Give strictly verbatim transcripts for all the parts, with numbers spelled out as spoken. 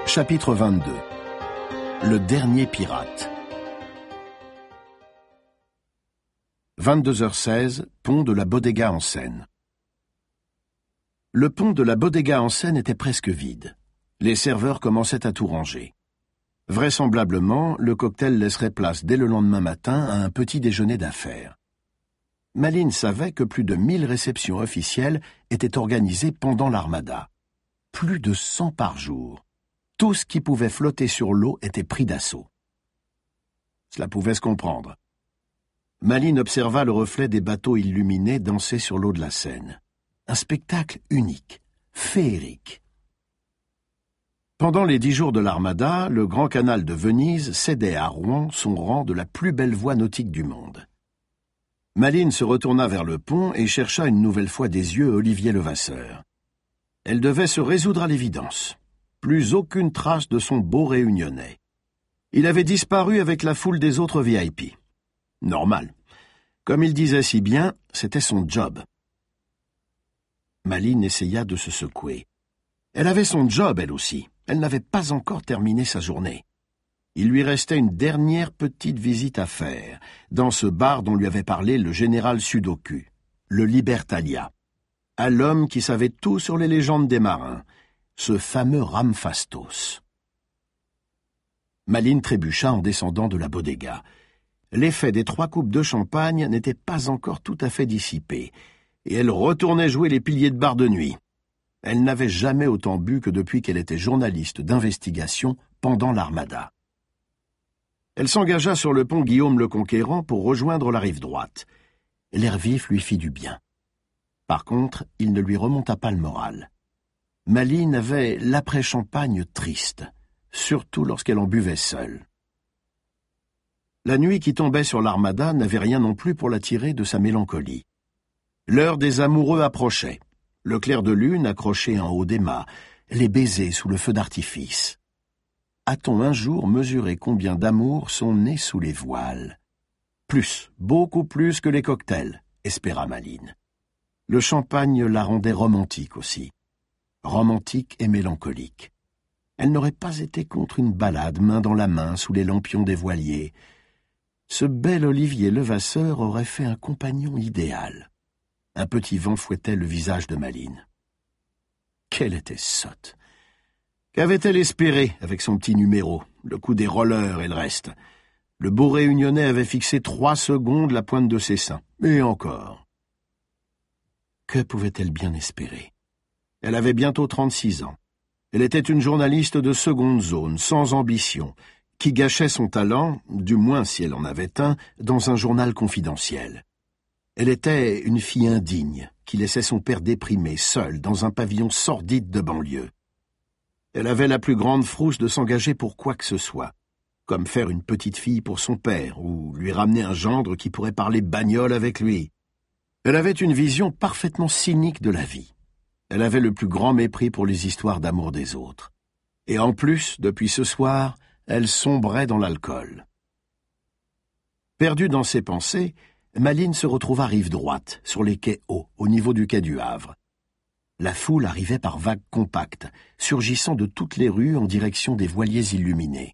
Chapitre vingt-deux. Le dernier pirate. vingt-deux heures seize, pont de la Bodega en Seine. Le pont de la Bodega en Seine était presque vide. Les serveurs commençaient à tout ranger. Vraisemblablement, le cocktail laisserait place dès le lendemain matin à un petit déjeuner d'affaires. Malines savait que plus de mille réceptions officielles étaient organisées pendant l'Armada. Plus de cent par jour. Tout ce qui pouvait flotter sur l'eau était pris d'assaut. Cela pouvait se comprendre. Malines observa le reflet des bateaux illuminés danser sur l'eau de la Seine. Un spectacle unique, féerique. Pendant les dix jours de l'Armada, le Grand Canal de Venise cédait à Rouen son rang de la plus belle voie nautique du monde. Malines se retourna vers le pont et chercha une nouvelle fois des yeux Olivier Levasseur. Elle devait se résoudre à l'évidence. Plus aucune trace de son beau réunionnais. Il avait disparu avec la foule des autres V I P. Normal. Comme il disait si bien, c'était son job. Malines essaya de se secouer. Elle avait son job, elle aussi. Elle n'avait pas encore terminé sa journée. Il lui restait une dernière petite visite à faire, dans ce bar dont lui avait parlé le général Sudoku, le Libertalia, à l'homme qui savait tout sur les légendes des marins, ce fameux Ramphastos. Malines trébucha en descendant de la bodega. L'effet des trois coupes de champagne n'était pas encore tout à fait dissipé, et elle retournait jouer les piliers de bar de nuit. Elle n'avait jamais autant bu que depuis qu'elle était journaliste d'investigation pendant l'Armada. Elle s'engagea sur le pont Guillaume le Conquérant pour rejoindre la rive droite. L'air vif lui fit du bien. Par contre, il ne lui remonta pas le moral. Malines avait l'après-champagne triste, surtout lorsqu'elle en buvait seule. La nuit qui tombait sur l'Armada n'avait rien non plus pour l'attirer de sa mélancolie. L'heure des amoureux approchait. Le clair de lune accroché en haut des mâts, les baisers sous le feu d'artifice. A-t-on un jour mesuré combien d'amour sont nés sous les voiles? Plus, beaucoup plus que les cocktails, espéra Malines. Le champagne la rendait romantique aussi. Romantique et mélancolique. Elle n'aurait pas été contre une balade main dans la main sous les lampions des voiliers. Ce bel Olivier Levasseur aurait fait un compagnon idéal. Un petit vent fouettait le visage de Malines. Qu'elle était sotte! Qu'avait-elle espéré avec son petit numéro, le coup des rollers et le reste? Le beau réunionnais avait fixé trois secondes la pointe de ses seins. Et encore. Que pouvait-elle bien espérer? Elle avait bientôt trente-six ans. Elle était une journaliste de seconde zone, sans ambition, qui gâchait son talent, du moins si elle en avait un, dans un journal confidentiel. Elle était une fille indigne, qui laissait son père déprimé, seul, dans un pavillon sordide de banlieue. Elle avait la plus grande frousse de s'engager pour quoi que ce soit, comme faire une petite fille pour son père, ou lui ramener un gendre qui pourrait parler bagnole avec lui. Elle avait une vision parfaitement cynique de la vie. Elle avait le plus grand mépris pour les histoires d'amour des autres. Et en plus, depuis ce soir, elle sombrait dans l'alcool. Perdue dans ses pensées, Malines se retrouva rive droite, sur les quais hauts, au niveau du quai du Havre. La foule arrivait par vagues compactes, surgissant de toutes les rues en direction des voiliers illuminés.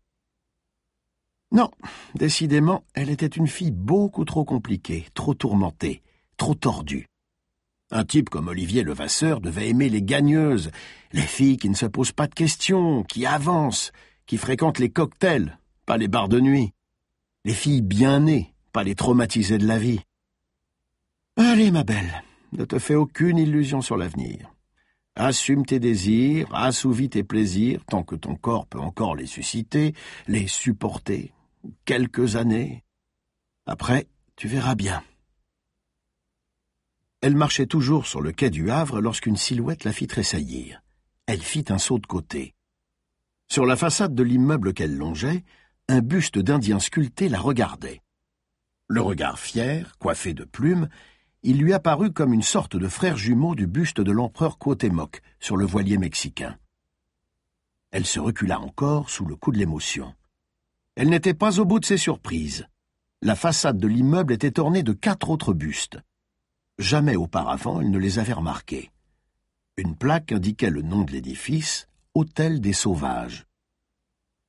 Non, décidément, elle était une fille beaucoup trop compliquée, trop tourmentée, trop tordue. Un type comme Olivier Levasseur devait aimer les gagneuses, les filles qui ne se posent pas de questions, qui avancent, qui fréquentent les cocktails, pas les bars de nuit. Les filles bien nées, pas les traumatisées de la vie. Allez, ma belle, ne te fais aucune illusion sur l'avenir. Assume tes désirs, assouvis tes plaisirs, tant que ton corps peut encore les susciter, les supporter. Quelques années. Après, tu verras bien. Elle marchait toujours sur le quai du Havre lorsqu'une silhouette la fit tressaillir. Elle fit un saut de côté. Sur la façade de l'immeuble qu'elle longeait, un buste d'Indien sculpté la regardait. Le regard fier, coiffé de plumes, il lui apparut comme une sorte de frère jumeau du buste de l'empereur Cuauhtémoc sur le voilier mexicain. Elle se recula encore sous le coup de l'émotion. Elle n'était pas au bout de ses surprises. La façade de l'immeuble était ornée de quatre autres bustes. Jamais auparavant elle ne les avait remarqués. Une plaque indiquait le nom de l'édifice, Hôtel des Sauvages.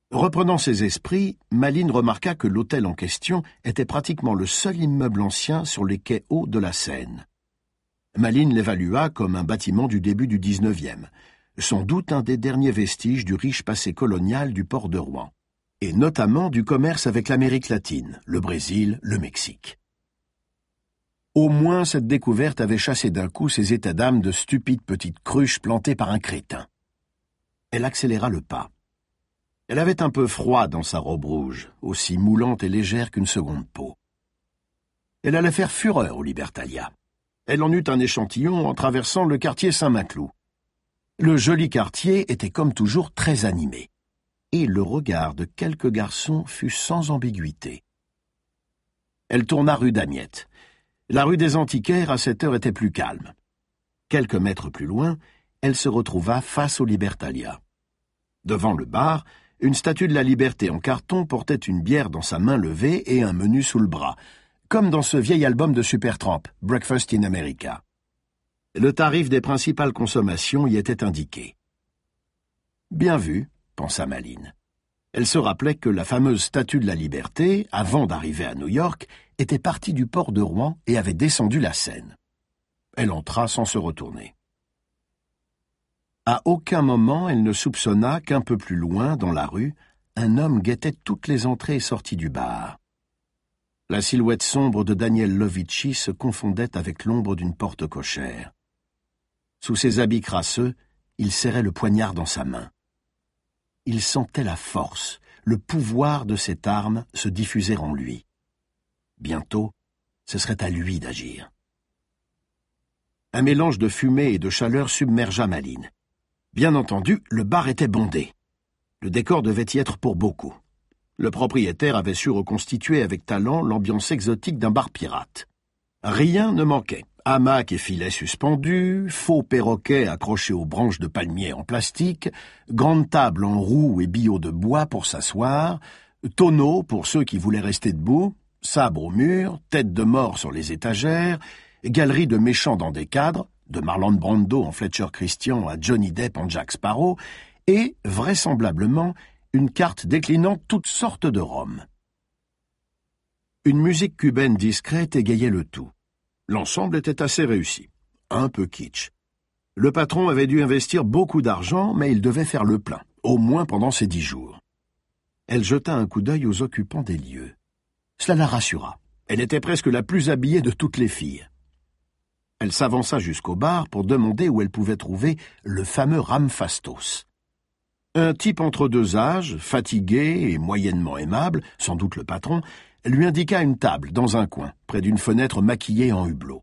Reprenant ses esprits, Malines remarqua que l'hôtel en question était pratiquement le seul immeuble ancien sur les quais hauts de la Seine. Malines l'évalua comme un bâtiment du début du dix-neuvième, sans doute un des derniers vestiges du riche passé colonial du port de Rouen, et notamment du commerce avec l'Amérique latine, le Brésil, le Mexique. Au moins cette découverte avait chassé d'un coup ses états d'âme de stupides petites cruches plantées par un crétin. Elle accéléra le pas. Elle avait un peu froid dans sa robe rouge, aussi moulante et légère qu'une seconde peau. Elle allait faire fureur au Libertalia. Elle en eut un échantillon en traversant le quartier Saint-Maclou. Le joli quartier était comme toujours très animé, et le regard de quelques garçons fut sans ambiguïté. Elle tourna rue d'Amiette. La rue des Antiquaires à cette heure était plus calme. Quelques mètres plus loin, elle se retrouva face au Libertalia. Devant le bar, une statue de la Liberté en carton portait une bière dans sa main levée et un menu sous le bras, comme dans ce vieil album de Supertramp, Breakfast in America. Le tarif des principales consommations y était indiqué. Bien vu, pensa Malines. Elle se rappelait que la fameuse statue de la Liberté, avant d'arriver à New York, était partie du port de Rouen et avait descendu la Seine. Elle entra sans se retourner. À aucun moment elle ne soupçonna qu'un peu plus loin, dans la rue, un homme guettait toutes les entrées et sorties du bar. La silhouette sombre de Daniel Lovici se confondait avec l'ombre d'une porte cochère. Sous ses habits crasseux, il serrait le poignard dans sa main. Il sentait la force, le pouvoir de cette arme se diffuser en lui. Bientôt, ce serait à lui d'agir. Un mélange de fumée et de chaleur submergea Malines. Bien entendu, le bar était bondé. Le décor devait y être pour beaucoup. Le propriétaire avait su reconstituer avec talent l'ambiance exotique d'un bar pirate. Rien ne manquait. Hamacs et filets suspendus, faux perroquets accrochés aux branches de palmiers en plastique, grande table en roue et billots de bois pour s'asseoir, tonneaux pour ceux qui voulaient rester debout, sabre au mur, tête de mort sur les étagères, galerie de méchants dans des cadres, de Marlon Brando en Fletcher Christian à Johnny Depp en Jack Sparrow, et, vraisemblablement, une carte déclinant toutes sortes de rhums. Une musique cubaine discrète égayait le tout. L'ensemble était assez réussi, un peu kitsch. Le patron avait dû investir beaucoup d'argent, mais il devait faire le plein, au moins pendant ces dix jours. Elle jeta un coup d'œil aux occupants des lieux. Cela la rassura. Elle était presque la plus habillée de toutes les filles. Elle s'avança jusqu'au bar pour demander où elle pouvait trouver le fameux Ramphastos. Un type entre deux âges, fatigué et moyennement aimable, sans doute le patron, lui indiqua une table dans un coin, près d'une fenêtre maquillée en hublot.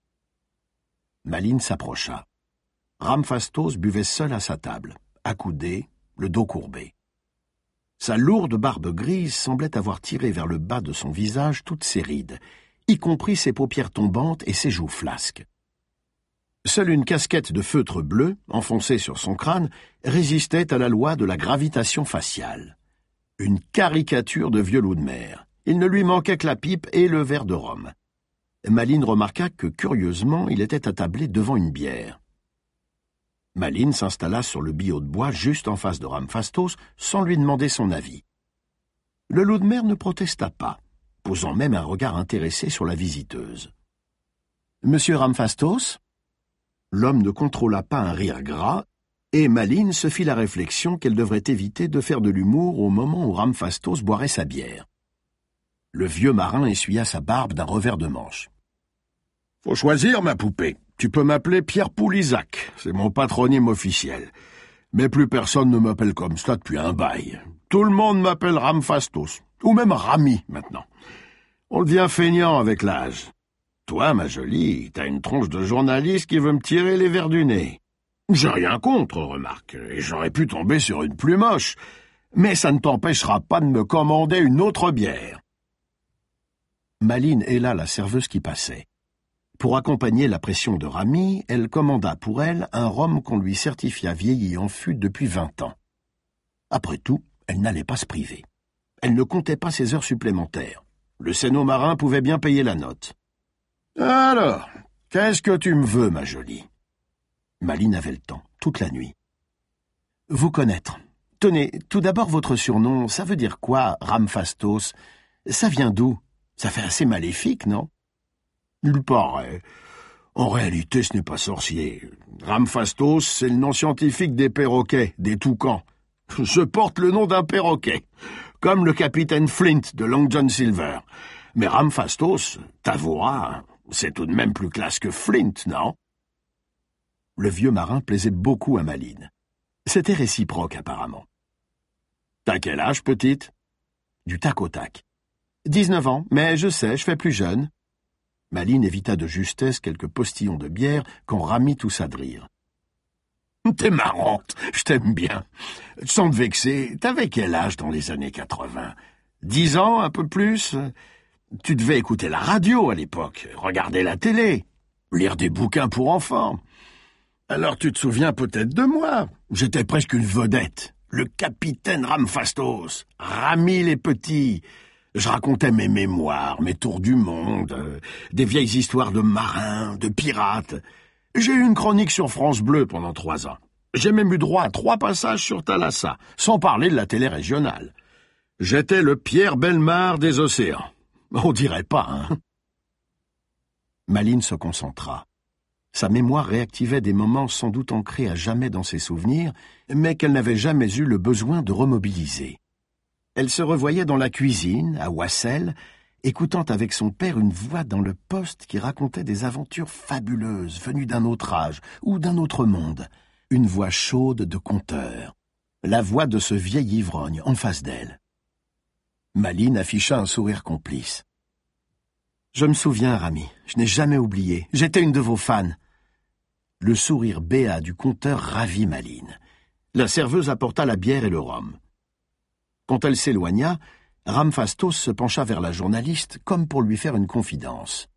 Malines s'approcha. Ramphastos buvait seul à sa table, accoudé, le dos courbé. Sa lourde barbe grise semblait avoir tiré vers le bas de son visage toutes ses rides, y compris ses paupières tombantes et ses joues flasques. Seule une casquette de feutre bleu, enfoncée sur son crâne, résistait à la loi de la gravitation faciale. Une caricature de vieux loup de mer. Il ne lui manquait que la pipe et le verre de rhum. Malines remarqua que, curieusement, il était attablé devant une bière. Malines s'installa sur le billot de bois juste en face de Ramphastos, sans lui demander son avis. Le loup de mer ne protesta pas, posant même un regard intéressé sur la visiteuse. « Monsieur Ramphastos ?» L'homme ne contrôla pas un rire gras, et Malines se fit la réflexion qu'elle devrait éviter de faire de l'humour au moment où Ramphastos boirait sa bière. Le vieux marin essuya sa barbe d'un revers de manche. « Faut choisir, ma poupée. Tu peux m'appeler Pierre Poulisac, c'est mon patronyme officiel. Mais plus personne ne m'appelle comme cela depuis un bail. Tout le monde m'appelle Ramphastos, ou même Rami, maintenant. On devient feignant avec l'âge. Toi, ma jolie, t'as une tronche de journaliste qui veut me tirer les vers du nez. J'ai rien contre, remarque, et j'aurais pu tomber sur une plus moche, mais ça ne t'empêchera pas de me commander une autre bière. » Malines héla la serveuse qui passait. Pour accompagner la pression de Rami, elle commanda pour elle un rhum qu'on lui certifia vieilli en fût depuis vingt ans. Après tout, elle n'allait pas se priver. Elle ne comptait pas ses heures supplémentaires. Le Sénat marin pouvait bien payer la note. « Alors, qu'est-ce que tu me veux, ma jolie ?» Malines avait le temps, toute la nuit. « Vous connaître. Tenez, tout d'abord votre surnom, ça veut dire quoi, Ramphastos? Ça vient d'où? Ça fait assez maléfique, non? Il paraît. En réalité, ce n'est pas sorcier. Ramphastos, c'est le nom scientifique des perroquets, des toucans. Je porte le nom d'un perroquet, comme le capitaine Flint de Long John Silver. Mais Ramphastos, t'avoueras, c'est tout de même plus classe que Flint, non? Le vieux marin plaisait beaucoup à Malines. C'était réciproque, apparemment. T'as quel âge, petite? Du tac au tac. Dix-neuf ans, mais je sais, je fais plus jeune. Malines évita de justesse quelques postillons de bière quand Rami toussa de rire. T'es marrante, je t'aime bien. Sans te vexer, t'avais quel âge dans les années quatre-vingt? Dix ans, un peu plus? Tu devais écouter la radio à l'époque, regarder la télé, lire des bouquins pour enfants. Alors tu te souviens peut-être de moi. J'étais presque une vedette. Le capitaine Ramphastos, Rami les petits. Je racontais mes mémoires, mes tours du monde, euh, des vieilles histoires de marins, de pirates. J'ai eu une chronique sur France Bleu pendant trois ans. J'ai même eu droit à trois passages sur Thalassa, sans parler de la télé régionale. J'étais le Pierre Bellemare des océans. On dirait pas, hein? Malines se concentra. Sa mémoire réactivait des moments sans doute ancrés à jamais dans ses souvenirs, mais qu'elle n'avait jamais eu le besoin de remobiliser. Elle se revoyait dans la cuisine, à Wassel, écoutant avec son père une voix dans le poste qui racontait des aventures fabuleuses venues d'un autre âge ou d'un autre monde. Une voix chaude de conteur. La voix de ce vieil ivrogne en face d'elle. Malines afficha un sourire complice. « Je me souviens, Rami, je n'ai jamais oublié. J'étais une de vos fans. » Le sourire béat du conteur ravit Malines. La serveuse apporta la bière et le rhum. Quand elle s'éloigna, Ramphastos se pencha vers la journaliste comme pour lui faire une confidence.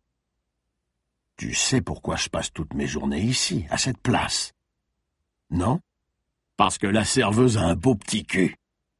« Tu sais pourquoi je passe toutes mes journées ici, à cette place? »« Non, parce que la serveuse a un beau petit cul. »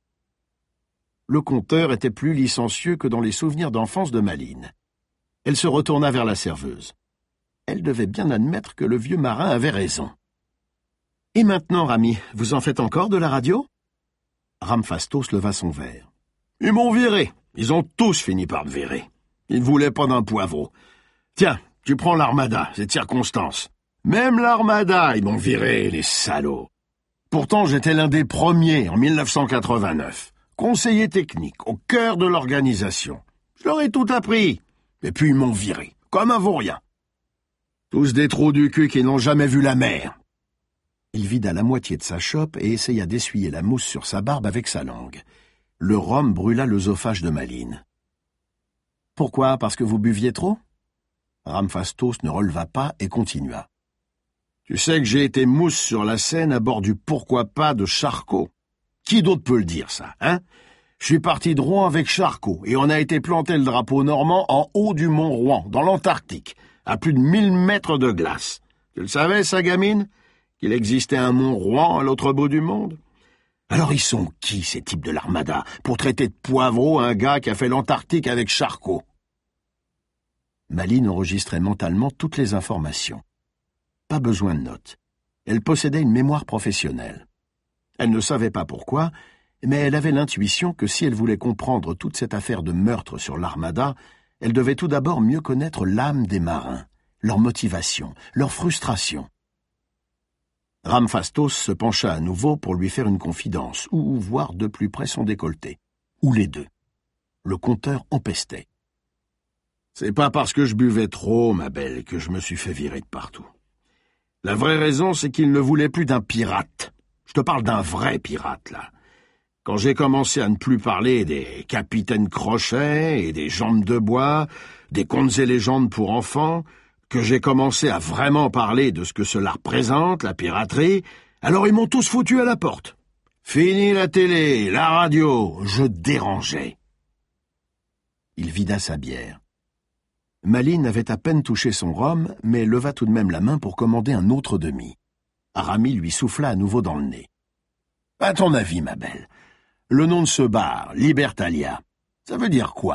Le conteur était plus licencieux que dans les souvenirs d'enfance de Malines. Elle se retourna vers la serveuse. Elle devait bien admettre que le vieux marin avait raison. « Et maintenant, Rami, vous en faites encore de la radio ?» Ramphastos leva son verre. « Ils m'ont viré. Ils ont tous fini par me virer. Ils ne voulaient pas d'un poivreau. Tiens, tu prends l'Armada, c'est de circonstance. Même l'Armada, ils m'ont viré, les salauds. Pourtant, j'étais l'un des premiers en mille neuf cent quatre-vingt-neuf. Conseiller technique, au cœur de l'organisation. Je leur ai tout appris. Et puis ils m'ont viré, comme un vaurien. Tous des trous du cul qui n'ont jamais vu la mer. » Il vida la moitié de sa chope et essaya d'essuyer la mousse sur sa barbe avec sa langue. Le rhum brûla l'œsophage de Malines. « Pourquoi? Parce que vous buviez trop ?» Ramphastos ne releva pas et continua. « Tu sais que j'ai été mousse sur la Seine à bord du pourquoi pas de Charcot. Qui d'autre peut le dire, ça, hein? Je suis parti de Rouen avec Charcot et on a été planter le drapeau normand en haut du mont Rouen, dans l'Antarctique, à plus de mille mètres de glace. Tu le savais, ça, gamine? Qu'il existait un mont Rouen à l'autre bout du monde? Alors ils sont qui, ces types de l'Armada, pour traiter de poivreau un gars qui a fait l'Antarctique avec Charcot? » Malines enregistrait mentalement toutes les informations. Pas besoin de notes. Elle possédait une mémoire professionnelle. Elle ne savait pas pourquoi, mais elle avait l'intuition que si elle voulait comprendre toute cette affaire de meurtre sur l'Armada, elle devait tout d'abord mieux connaître l'âme des marins, leur motivation, leur frustration. Ramphastos se pencha à nouveau pour lui faire une confidence, ou voir de plus près son décolleté, ou les deux. Le conteur empestait. « C'est pas parce que je buvais trop, ma belle, que je me suis fait virer de partout. La vraie raison, c'est qu'il ne voulait plus d'un pirate. Je te parle d'un vrai pirate, là. Quand j'ai commencé à ne plus parler des capitaines Crochet et des jambes de bois, des contes et légendes pour enfants, que j'ai commencé à vraiment parler de ce que cela représente, la piraterie, alors ils m'ont tous foutu à la porte. Fini la télé, la radio, je dérangeais. » Il vida sa bière. Malines avait à peine touché son rhum, mais leva tout de même la main pour commander un autre demi. Rami lui souffla à nouveau dans le nez. « À ton avis, ma belle, le nom de ce bar, Libertalia, ça veut dire quoi ?»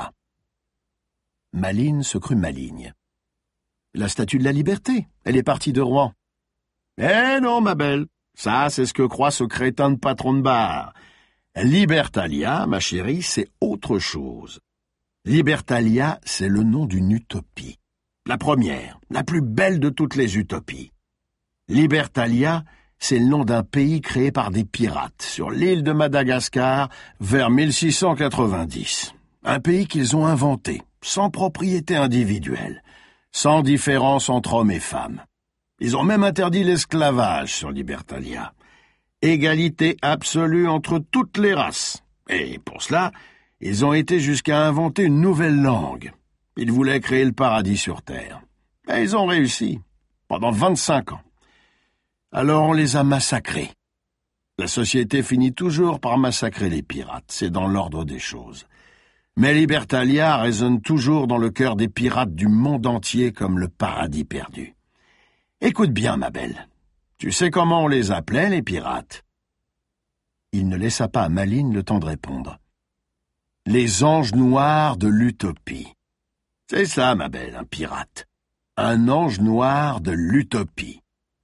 Malines se crut maligne. « La statue de la liberté, elle est partie de Rouen. »« Eh non, ma belle, ça c'est ce que croit ce crétin de patron de bar. Libertalia, ma chérie, c'est autre chose. Libertalia, c'est le nom d'une utopie. La première, la plus belle de toutes les utopies. Libertalia, c'est le nom d'un pays créé par des pirates sur l'île de Madagascar vers mille six cent quatre-vingt-dix. Un pays qu'ils ont inventé, sans propriété individuelle, sans différence entre hommes et femmes. Ils ont même interdit l'esclavage sur Libertalia. Égalité absolue entre toutes les races. Et pour cela, ils ont été jusqu'à inventer une nouvelle langue. Ils voulaient créer le paradis sur Terre. Et ils ont réussi, pendant vingt-cinq ans. Alors on les a massacrés. La société finit toujours par massacrer les pirates, c'est dans l'ordre des choses. Mais Libertalia résonne toujours dans le cœur des pirates du monde entier comme le paradis perdu. Écoute bien, ma belle. Tu sais comment on les appelait, les pirates? Il ne laissa pas à Malines le temps de répondre. Les anges noirs de l'utopie. C'est ça, ma belle, un pirate. Un ange noir de l'utopie.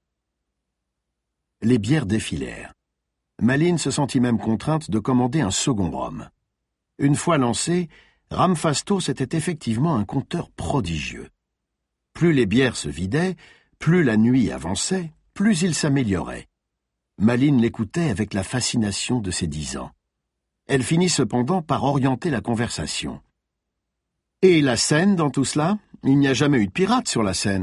Les bières défilèrent. Malines se sentit même contrainte de commander un second rhum. Une fois lancé, Ramphastos était effectivement un conteur prodigieux. Plus les bières se vidaient, plus la nuit avançait, plus il s'améliorait. Malines l'écoutait avec la fascination de ses dix ans. Elle finit cependant par orienter la conversation. « Et la Seine dans tout cela? Il n'y a jamais eu de pirate sur la Seine. »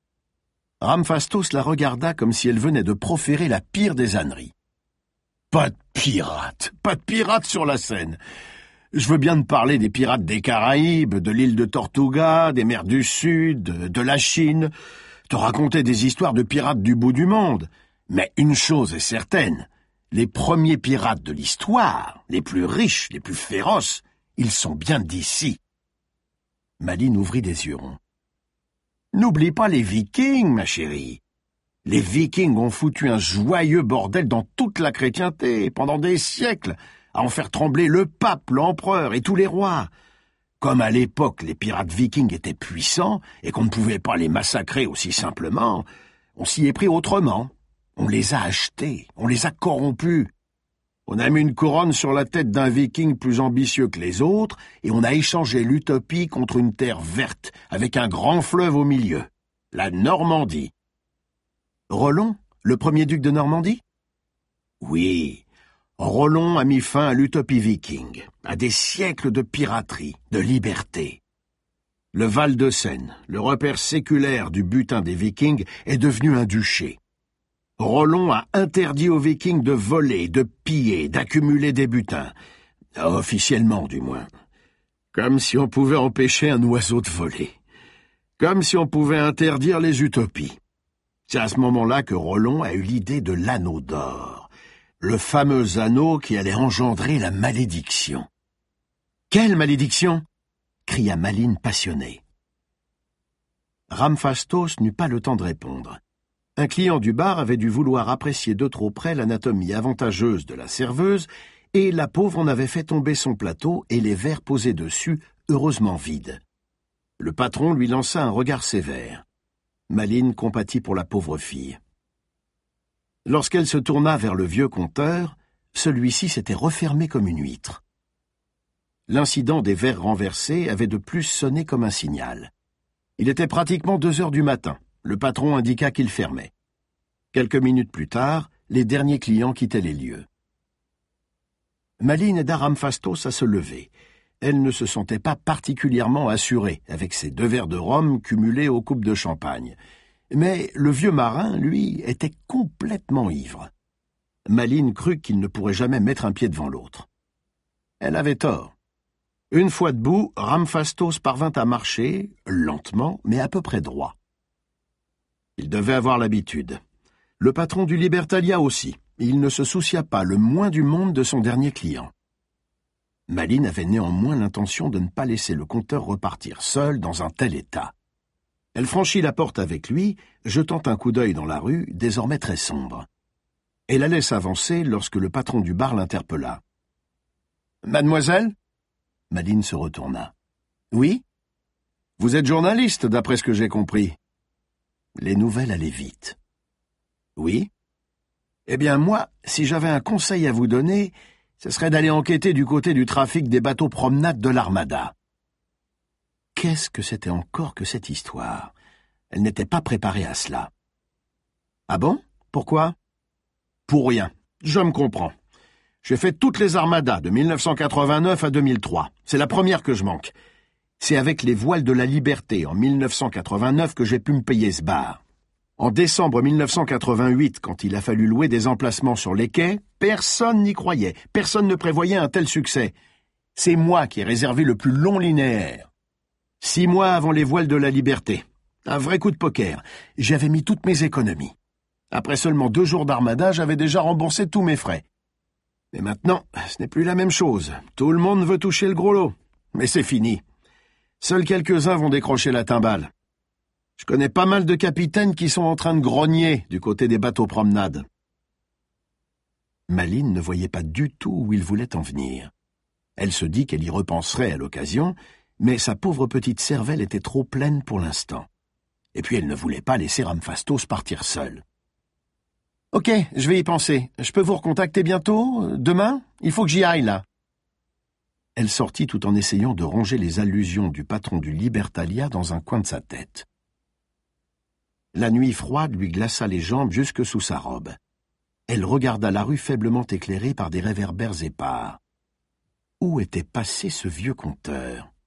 Ramphastos la regarda comme si elle venait de proférer la pire des âneries. « Pas de pirates, pas de pirates sur la Seine. Je veux bien te parler des pirates des Caraïbes, de l'île de Tortuga, des mers du Sud, de la Chine, te raconter des histoires de pirates du bout du monde. Mais une chose est certaine, les premiers pirates de l'histoire, les plus riches, les plus féroces, ils sont bien d'ici. » Malines ouvrit des yeux ronds. « N'oublie pas les Vikings, ma chérie. Les Vikings ont foutu un joyeux bordel dans toute la chrétienté, pendant des siècles, à en faire trembler le pape, l'empereur et tous les rois. Comme à l'époque les pirates vikings étaient puissants et qu'on ne pouvait pas les massacrer aussi simplement, on s'y est pris autrement. On les a achetés, on les a corrompus. On a mis une couronne sur la tête d'un viking plus ambitieux que les autres et on a échangé l'utopie contre une terre verte avec un grand fleuve au milieu, la Normandie. Rollon, le premier duc de Normandie? Oui, Rollon a mis fin à l'utopie viking, à des siècles de piraterie, de liberté. Le Val de Seine, le repère séculaire du butin des vikings, est devenu un duché. Rollon a interdit aux Vikings de voler, de piller, d'accumuler des butins. Officiellement, du moins. Comme si on pouvait empêcher un oiseau de voler. Comme si on pouvait interdire les utopies. C'est à ce moment-là que Rollon a eu l'idée de l'anneau d'or. Le fameux anneau qui allait engendrer la malédiction. « Quelle malédiction ?» cria Malines passionnée. Ramphastos n'eut pas le temps de répondre. Un client du bar avait dû vouloir apprécier de trop près l'anatomie avantageuse de la serveuse, et la pauvre en avait fait tomber son plateau et les verres posés dessus, heureusement vides. Le patron lui lança un regard sévère. Malines compatit pour la pauvre fille. Lorsqu'elle se tourna vers le vieux conteur, celui-ci s'était refermé comme une huître. L'incident des verres renversés avait de plus sonné comme un signal. Il était pratiquement deux heures du matin. Le patron indiqua qu'il fermait. Quelques minutes plus tard, les derniers clients quittaient les lieux. Malines aida Ramphastos à se lever. Elle ne se sentait pas particulièrement assurée avec ses deux verres de rhum cumulés aux coupes de champagne. Mais le vieux marin, lui, était complètement ivre. Malines crut qu'il ne pourrait jamais mettre un pied devant l'autre. Elle avait tort. Une fois debout, Ramphastos parvint à marcher, lentement, mais à peu près droit. Il devait avoir l'habitude. Le patron du Libertalia aussi. Il ne se soucia pas le moins du monde de son dernier client. Malines avait néanmoins l'intention de ne pas laisser le conteur repartir seul dans un tel état. Elle franchit la porte avec lui, jetant un coup d'œil dans la rue, désormais très sombre. Elle allait s'avancer lorsque le patron du bar l'interpella. « Mademoiselle ?» Malines se retourna. « Oui ? Vous êtes journaliste, d'après ce que j'ai compris. » Les nouvelles allaient vite. « Oui ? Eh bien, moi, si j'avais un conseil à vous donner, ce serait d'aller enquêter du côté du trafic des bateaux promenades de l'Armada. Qu'est-ce que c'était encore que cette histoire? Elle n'était pas préparée à cela. Ah bon? Pourquoi? Pour rien. Je me comprends. J'ai fait toutes les armadas de mille neuf cent quatre-vingt-neuf à deux mille trois. C'est la première que je manque. C'est avec les voiles de la Liberté en mille neuf cent quatre-vingt-neuf que j'ai pu me payer ce bar. En décembre mille neuf cent quatre-vingt-huit, quand il a fallu louer des emplacements sur les quais, personne n'y croyait. Personne ne prévoyait un tel succès. C'est moi qui ai réservé le plus long linéaire. Six mois avant les voiles de la Liberté. Un vrai coup de poker. J'avais mis toutes mes économies. Après seulement deux jours d'armada, j'avais déjà remboursé tous mes frais. Mais maintenant, ce n'est plus la même chose. Tout le monde veut toucher le gros lot. Mais c'est fini. Seuls quelques-uns vont décrocher la timbale. Je connais pas mal de capitaines qui sont en train de grogner du côté des bateaux promenades. Malines ne voyait pas du tout où il voulait en venir. Elle se dit qu'elle y repenserait à l'occasion, mais sa pauvre petite cervelle était trop pleine pour l'instant. Et puis elle ne voulait pas laisser Ramphastos partir seul. « Ok, je vais y penser. Je peux vous recontacter bientôt? Demain? Il faut que j'y aille, là. » Elle sortit tout en essayant de ranger les allusions du patron du Libertalia dans un coin de sa tête. La nuit froide lui glaça les jambes jusque sous sa robe. Elle regarda la rue faiblement éclairée par des réverbères épars. Où était passé ce vieux conteur?